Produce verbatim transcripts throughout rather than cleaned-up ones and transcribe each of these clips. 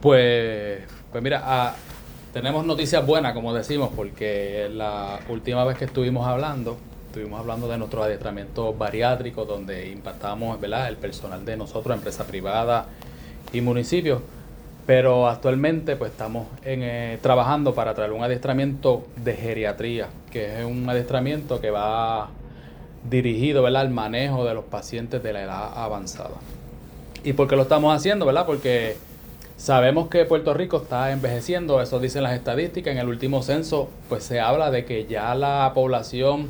Pues, pues mira, ah, tenemos noticias buenas, como decimos, porque la última vez que estuvimos hablando, estuvimos hablando de nuestros adiestramientos bariátricos, donde impactamos, ¿verdad?, el personal de nosotros, empresa privada y municipios. Pero actualmente pues estamos en, eh, trabajando para traer un adiestramiento de geriatría, que es un adiestramiento que va dirigido, ¿verdad?, al manejo de los pacientes de la edad avanzada. ¿Y por qué lo estamos haciendo, verdad? Porque sabemos que Puerto Rico está envejeciendo, eso dicen las estadísticas. En el último censo pues se habla de que ya la población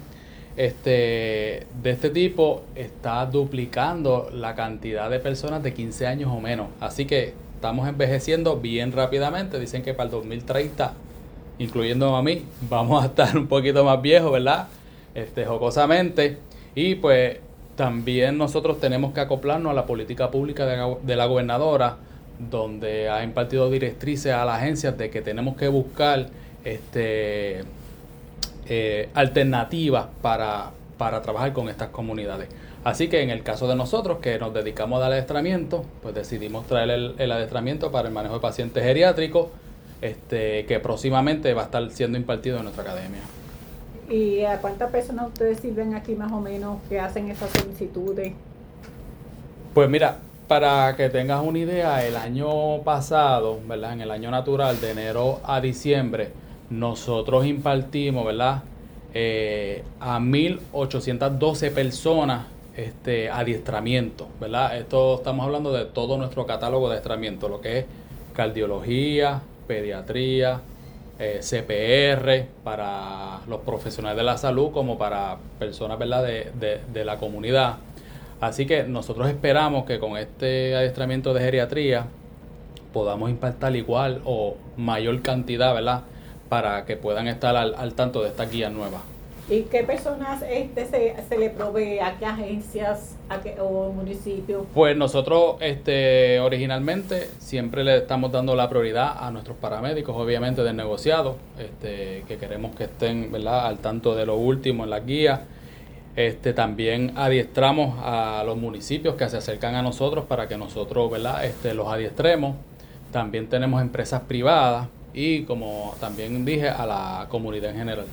este, de este tipo está duplicando la cantidad de personas de quince años o menos. Así que estamos envejeciendo bien rápidamente. Dicen que para el dos mil treinta, incluyendo a mí, vamos a estar un poquito más viejos, ¿verdad? Este, jocosamente. Y pues también nosotros tenemos que acoplarnos a la política pública de la, de la gobernadora, donde ha impartido directrices a las agencias de que tenemos que buscar este, eh, alternativas para, para trabajar con estas comunidades. Así que en el caso de nosotros, que nos dedicamos al adiestramiento, pues decidimos traer el, el adiestramiento para el manejo de pacientes geriátricos, este, que próximamente va a estar siendo impartido en nuestra academia. ¿Y a cuántas personas ustedes sirven aquí más o menos que hacen esas solicitudes? Pues mira, para que tengas una idea, el año pasado, ¿verdad?, en el año natural, de enero a diciembre, nosotros impartimos, ¿verdad?, eh, a mil ochocientas doce personas este, adiestramiento, ¿verdad? Esto estamos hablando de todo nuestro catálogo de adiestramiento, lo que es cardiología, pediatría, eh, C P R, para los profesionales de la salud como para personas, ¿verdad?, de, de, de la comunidad. Así que nosotros esperamos que con este adiestramiento de geriatría podamos impactar igual o mayor cantidad, ¿verdad?, para que puedan estar al, al tanto de estas guías nuevas. ¿Y qué personas este se, se le provee? ¿A qué agencias a qué, o municipios? Pues nosotros este, originalmente siempre le estamos dando la prioridad a nuestros paramédicos, obviamente del negociado, este, que queremos que estén, ¿verdad?, al tanto de lo último en las guías. Este, también adiestramos a los municipios que se acercan a nosotros para que nosotros, ¿verdad?, este, los adiestremos. También tenemos empresas privadas y, como también dije, a la comunidad en general.